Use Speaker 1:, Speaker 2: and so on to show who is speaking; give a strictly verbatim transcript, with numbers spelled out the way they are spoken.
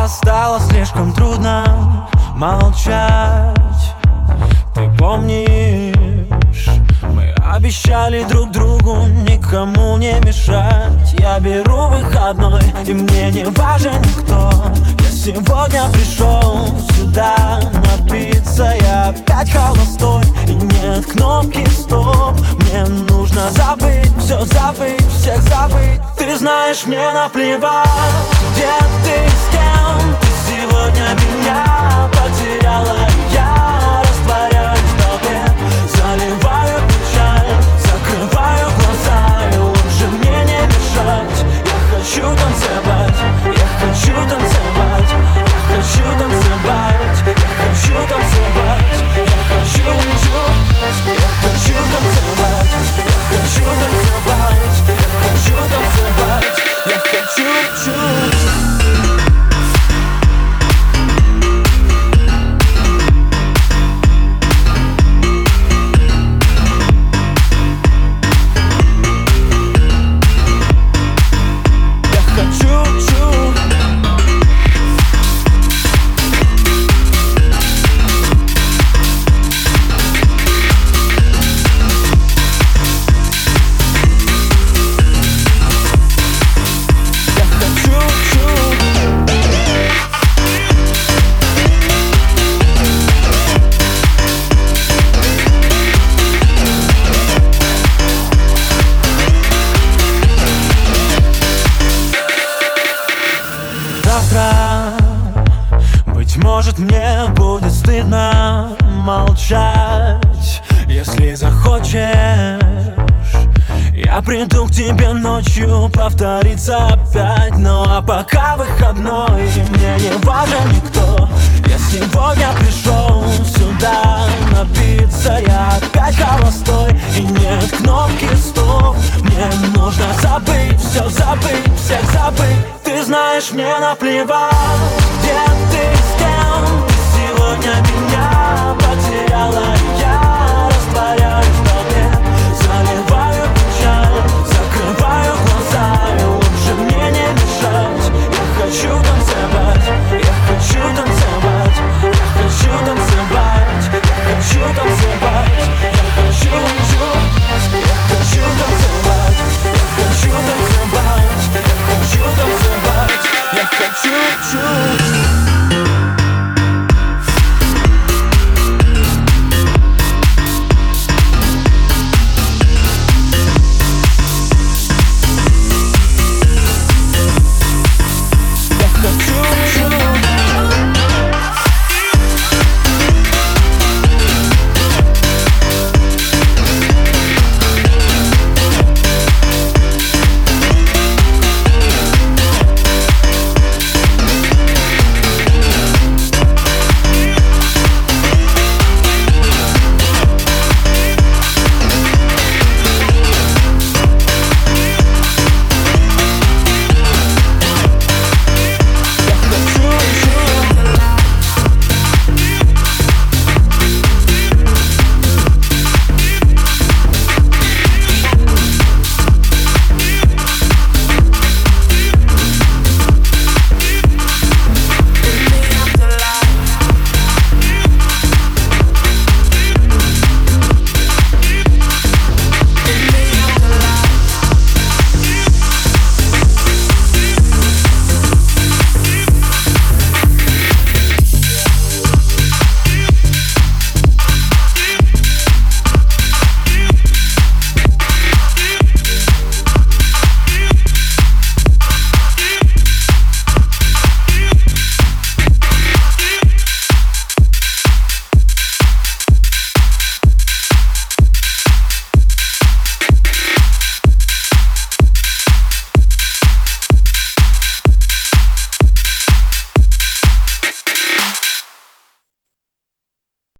Speaker 1: стало слишком трудно молчать. Ты помнишь, мы обещали друг другу никому не мешать. Я беру выходной, и мне не важен никто. Я сегодня пришел сюда напиться. Я опять холостой, и нет кнопки стоп. Мне нужно забыть, все забыть, всех забыть. Ты знаешь, мне наплевать, где ты, с кем ты сегодня меня потеряла. Я растворяюсь в толпе, заливаю печаль, закрываю глаза, и лучше мне не мешать. Я хочу танцевать, я хочу танцевать, я хочу танцевать, я хочу танцевать, я хочу, хочу, я хочу танцевать, я хочу танцевать, я хочу танцевать, я хочу, хочу. Быть может, мне будет стыдно молчать. Если захочешь, я приду к тебе ночью, повторится опять. Ну а пока выходной, мне не важен никто. Я сегодня пришел сюда напиться. Я опять холостой, и нет кнопки стоп. Мне нужно забыть, все забыть, всех забыть. Ты знаешь, мне наплевать, где ты, с кем ты сегодня меня потеряла. Я растворяюсь